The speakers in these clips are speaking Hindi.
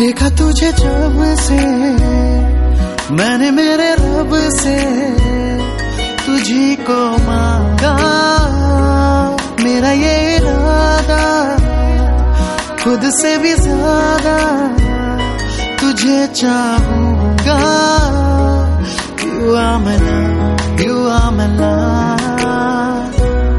देखा तुझे जब से मैंने मेरे रब से तुझी को मांगा। मेरा ये इरादा खुद से भी ज्यादा तुझे चाहूंगा। You are my love, you are my love।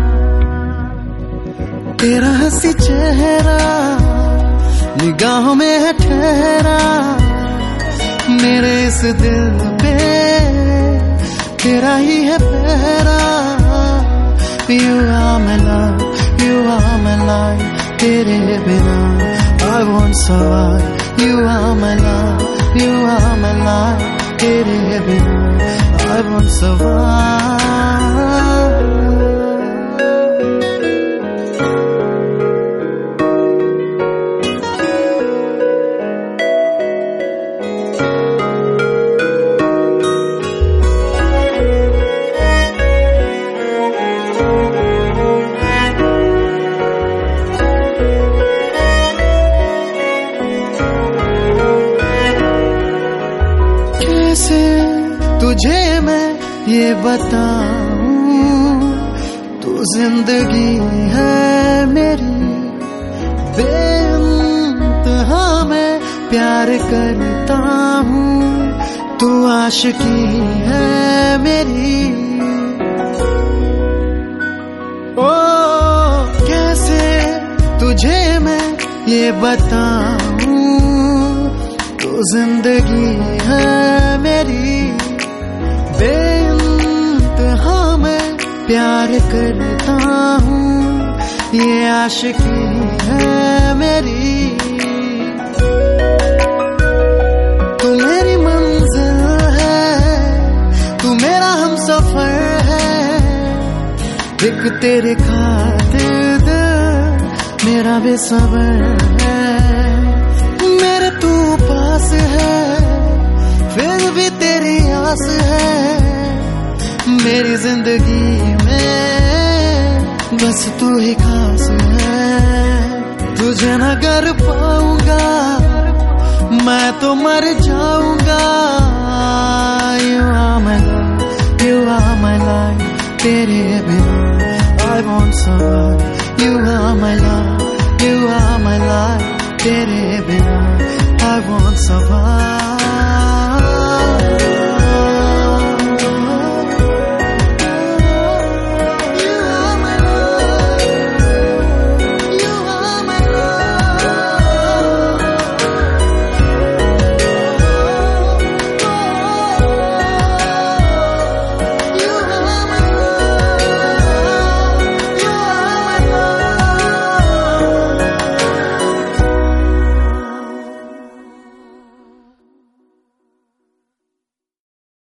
तेरा हंसी चेहरा निगाहों में है ठहरा, मेरे इस दिल पे तेरा ही है पहरा। You are my love, you are my life, तेरे बिना I won't survive। You are my love, you are my life, तेरे बिना I won't survive। तुझे मैं ये बताऊं, तू जिंदगी है मेरी, बेइंतहा मैं प्यार करता हूँ, तू आशिकी है मेरी। ओ कैसे तुझे मैं ये बताऊं, तू जिंदगी है मेरी, बेइंतहा मैं प्यार करता हूँ, ये आशिकी है मेरी। तू मेरी मंजिल है, तू मेरा हमसफर है, एक तेरे खातिर दिल मेरा बेसबर है। मेरे तू पास है फिर भी तेरी आस है, मेरी जिंदगी में बस तू ही खास है। तुझे न कर पाऊंगा मैं तो मर जाऊंगा। You are my love, you are my life, तेरे बिना I won't survive। You are my love, you are my life, तेरे बिना I won't survive।